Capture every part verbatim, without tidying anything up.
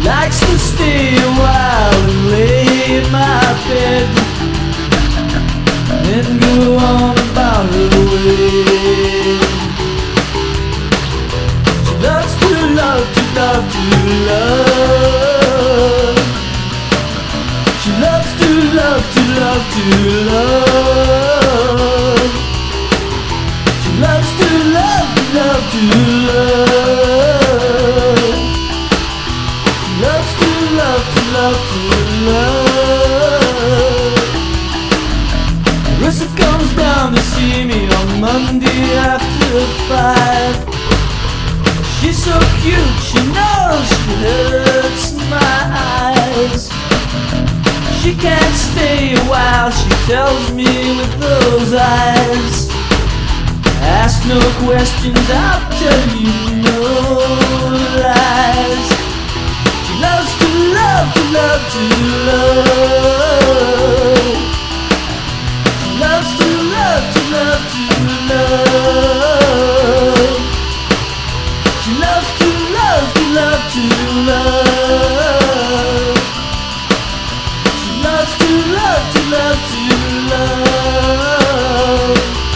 likes to stay a while and lay in my bed, then go on about her way. She loves to love, to love, to love. She loves to love, to love, to love. She loves to love, to love, to love. She loves to love, to love, to love. Marissa comes down to see me on Monday after five. She's so cute, she knows she hurts my eyes. She can't stay a while, she tells me with those eyes. Ask no questions, I'll tell you no lies. She loves to love, to love, to love. She loves to love, to love, to love. She loves to love, to love, to love. She loves to love, to love, to love.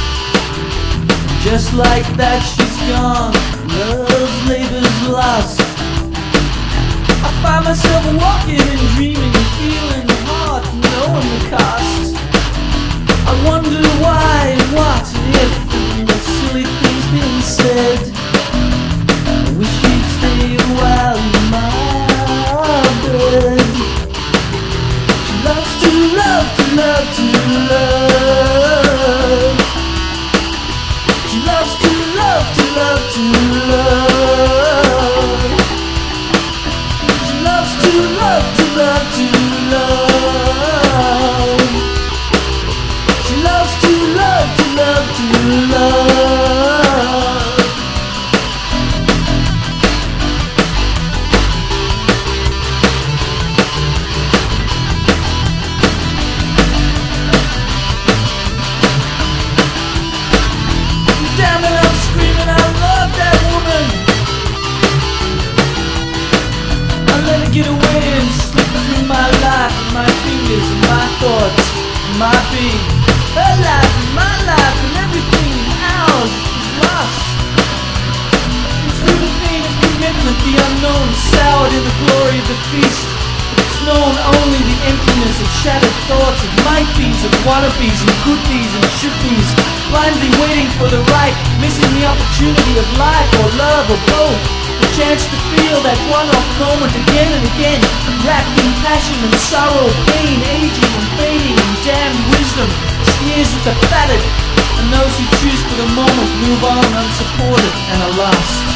Just like that she's gone, love's labor's lost. I find myself walking and dreaming and feeling hard, knowing the cost. I wonder why and what and if, and the silly things being said. I wish you'd stay a while in my bed. She loves to love, to love, to love. She loves to love, to love, to love. She loves to love, to love, to love. She loves to love, to love, to love. Damn it, I'm screaming, I love that woman. I let her get away and slip through my life and my fingers and my thoughts and my being. Her life and my life and everything ours is lost. And through the pain of commitment, the unknown soured in the glory of the feast. It's known only the emptiness of shattered thoughts, of might be's, of wannabes and could be's and should be's, blindly waiting for the right, missing the opportunity of life or love or both, the chance to feel that one-off moment again and again, wrapped in passion and sorrow, pain, aging and fading, and damned wisdom sneers at the battered, and those who choose for the moment move on unsupported and are lost.